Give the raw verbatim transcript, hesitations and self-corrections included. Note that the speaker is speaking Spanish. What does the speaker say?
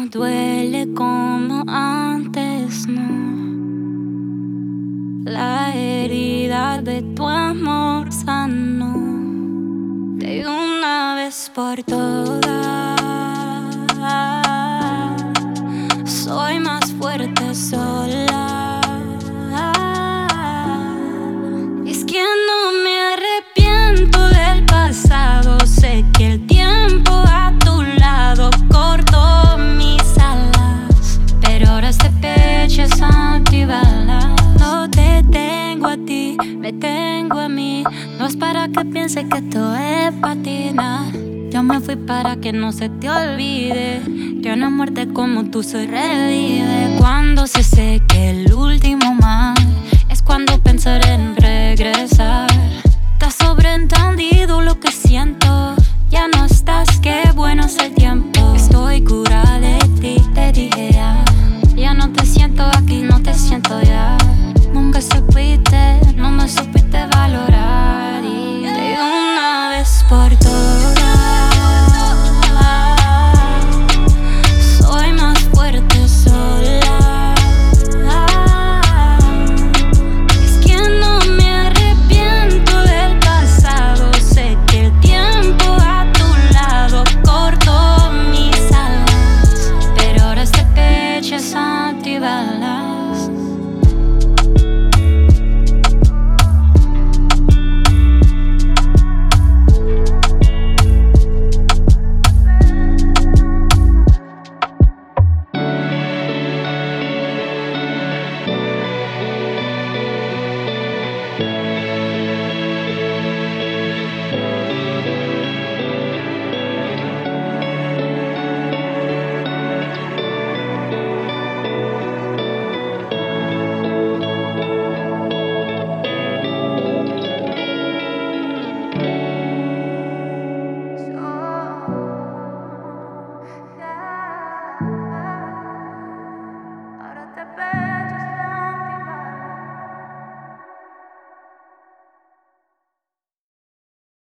no duele como antes, no. La herida de tu amor sanó de una vez por todas. Soy más fuerte sola. Es que no me arrepiento del pasado. Sé que el tiempo a tu lado cortó mis alas, pero ahora este pecho es antibalas. No te tengo a ti, me tengo a mí. No es para que pienses que esto es patina. Yo me fui para que no se te olvide que una muerte como tú se revive. Cuando se seque el último mar, es cuando pensaré en regresar. Te has sobreentendido lo que siento. Ya no estás, qué bueno es el tiempo. Estoy curada de ti, te dije ya. Ya no te siento aquí, no te siento ya. Nunca supiste, no me supiste.